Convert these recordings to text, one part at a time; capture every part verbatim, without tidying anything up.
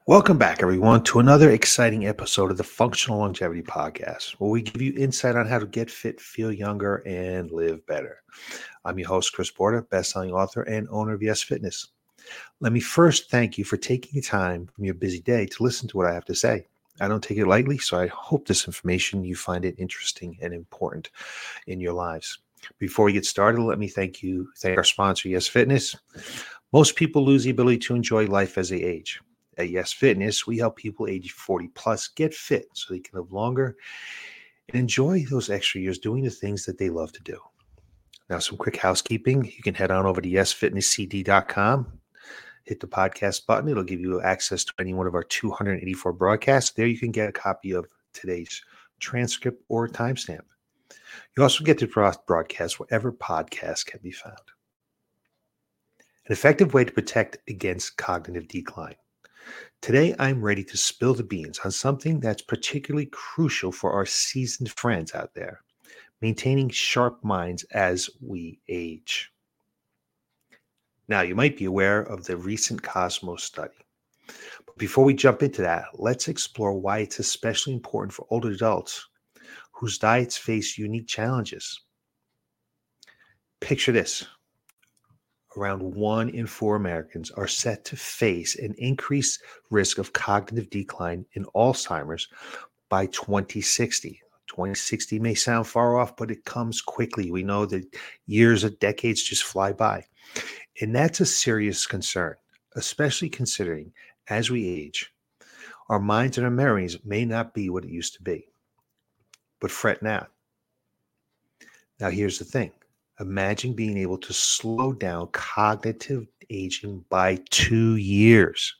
Welcome back, everyone, to another exciting episode of the Functional Longevity Podcast, where we give you insight on how to get fit, feel younger, and live better. I'm your host, Chris Porter, best-selling author and owner of Yes Fitness. Let me first thank you for taking time from your busy day to listen to what I have to say. I don't take it lightly, so I hope this information, you find it interesting and important in your lives. Before we get started, let me thank you, thank our sponsor, Yes Fitness. Most people lose the ability to enjoy life as they age. At Yes Fitness, we help people age forty plus get fit so they can live longer and enjoy those extra years doing the things that they love to do. Now, some quick housekeeping. You can head on over to yes fitness c d dot com, hit the podcast button. It'll give you access to any one of our two hundred eighty-four broadcasts. There you can get a copy of today's transcript or timestamp. You also get to broadcast wherever podcasts can be found. An effective way to protect against cognitive decline. Today, I'm ready to spill the beans on something that's particularly crucial for our seasoned friends out there, maintaining sharp minds as we age. Now, you might be aware of the recent Cosmos study. But before we jump into that, let's explore why it's especially important for older adults whose diets face unique challenges. Picture this. Around one in four Americans are set to face an increased risk of cognitive decline in Alzheimer's by twenty sixty. twenty sixty may sound far off, but it comes quickly. We know that years or decades just fly by. And that's a serious concern, especially considering as we age, our minds and our memories may not be what it used to be. But fret not. Now, here's the thing. Imagine being able to slow down cognitive aging by two years.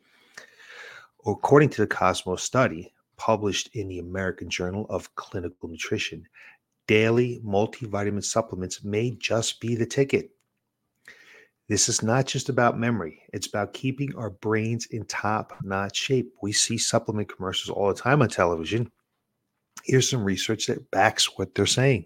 According to the Cosmos study, published in the American Journal of Clinical Nutrition, daily multivitamin supplements may just be the ticket. This is not just about memory. It's about keeping our brains in top-notch shape. We see supplement commercials all the time on television. Here's some research that backs what they're saying.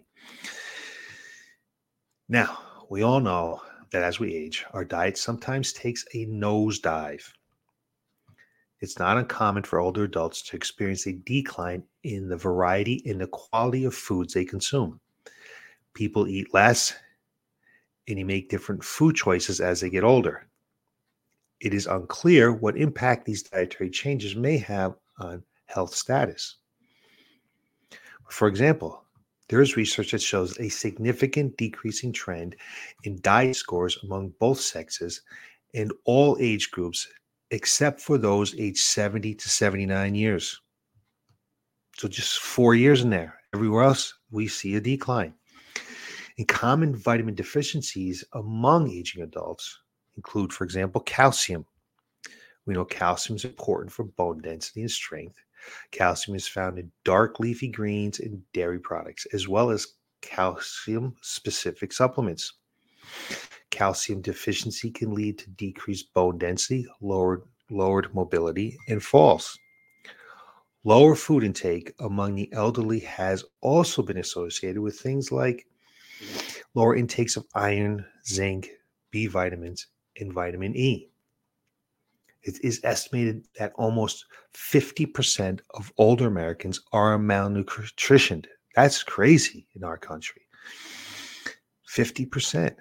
Now, we all know that as we age, our diet sometimes takes a nosedive. It's not uncommon for older adults to experience a decline in the variety and the quality of foods they consume. People eat less, and you make different food choices as they get older. It is unclear what impact these dietary changes may have on health status. For example, there is research that shows a significant decreasing trend in diet scores among both sexes and all age groups, except for those aged seventy to seventy-nine years. So just four years in there. Everywhere else, we see a decline. And common vitamin deficiencies among aging adults include, for example, calcium. We know calcium is important for bone density and strength. Calcium is found in dark leafy greens and dairy products, as well as calcium-specific supplements. Calcium deficiency can lead to decreased bone density, lowered, lowered mobility, and falls. Lower food intake among the elderly has also been associated with things like lower intakes of iron, zinc, B vitamins, and vitamin E. It is estimated that almost fifty percent of older Americans are malnutritioned. That's crazy in our country. fifty percent.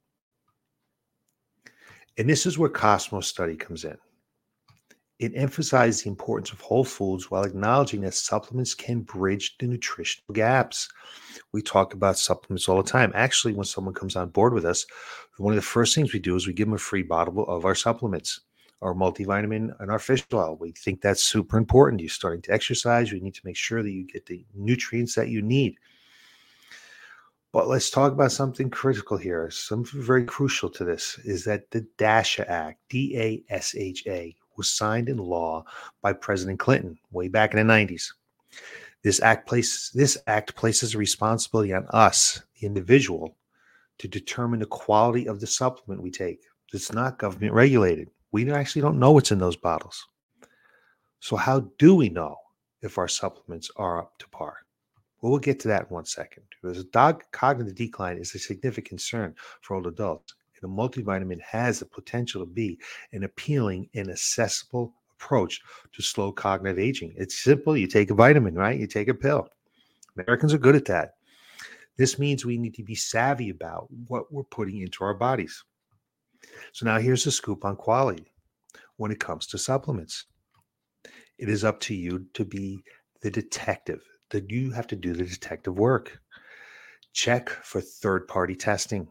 And this is where Cosmos study comes in. It emphasized the importance of whole foods while acknowledging that supplements can bridge the nutritional gaps. We talk about supplements all the time. Actually, when someone comes on board with us, one of the first things we do is we give them a free bottle of our supplements, our multivitamin and our fish oil. We think that's super important. You're starting to exercise. You need to make sure that you get the nutrients that you need. But let's talk about something critical here. Something very crucial to this is that the DASHA Act, D A S H A, was signed into law by President Clinton way back in the nineties. This act places, this act places a responsibility on us, the individual, to determine the quality of the supplement we take. It's not government regulated. We actually don't know what's in those bottles. So how do we know if our supplements are up to par? Well, we'll get to that in one second. Because dog, cognitive decline is a significant concern for older adults, and a multivitamin has the potential to be an appealing and accessible approach to slow cognitive aging. It's simple. You take a vitamin, right? You take a pill. Americans are good at that. This means we need to be savvy about what we're putting into our bodies. So now here's the scoop on quality when it comes to supplements. It is up to you to be the detective. That you have to do the detective work. Check for third-party testing.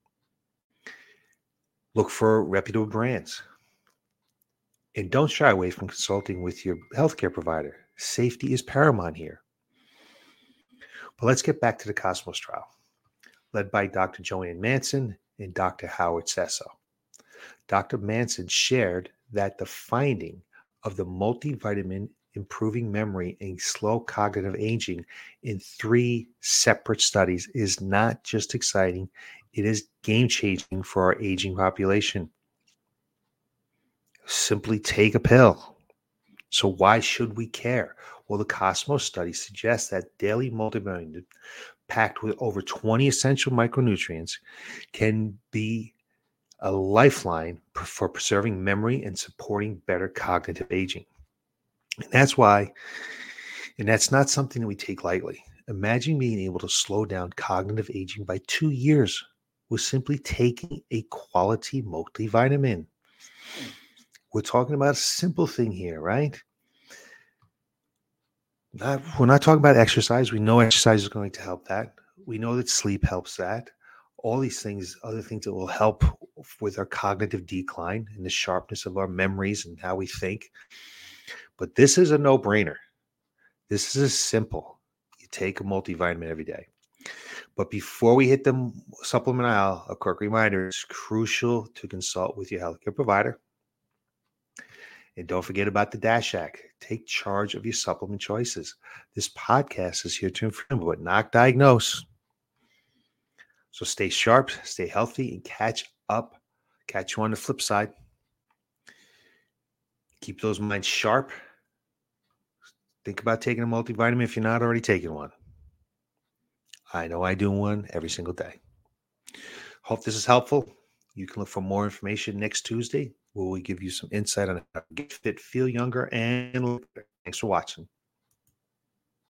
Look for reputable brands. And don't shy away from consulting with your healthcare provider. Safety is paramount here. But let's get back to the Cosmos trial, led by Doctor Joanne Manson and Doctor Howard Sesso. Doctor Manson shared that the finding of the multivitamin improving memory and slow cognitive aging in three separate studies is not just exciting, it is game-changing for our aging population. Simply take a pill. So why should we care? Well, the Cosmos study suggests that daily multivitamin packed with over twenty essential micronutrients can be a lifeline for preserving memory and supporting better cognitive aging. And that's why, and that's not something that we take lightly. Imagine being able to slow down cognitive aging by two years with simply taking a quality multivitamin. We're talking about a simple thing here, right? Not, we're not talking about exercise. We know exercise is going to help that. We know that sleep helps that. All these things, other things that will help with our cognitive decline and the sharpness of our memories and how we think. But this is a no-brainer. This is simple. You take a multivitamin every day. But before we hit the supplement aisle, a quick reminder, it's crucial to consult with your healthcare provider. And don't forget about the DASH Act. Take charge of your supplement choices. This podcast is here to inform, but not diagnose. So stay sharp, stay healthy, and catch up. Catch you on the flip side. Keep those minds sharp. Think about taking a multivitamin if you're not already taking one. I know I do one every single day. Hope this is helpful. You can look for more information next Tuesday, where we give you some insight on how to get fit, feel younger, and look better. Thanks for watching.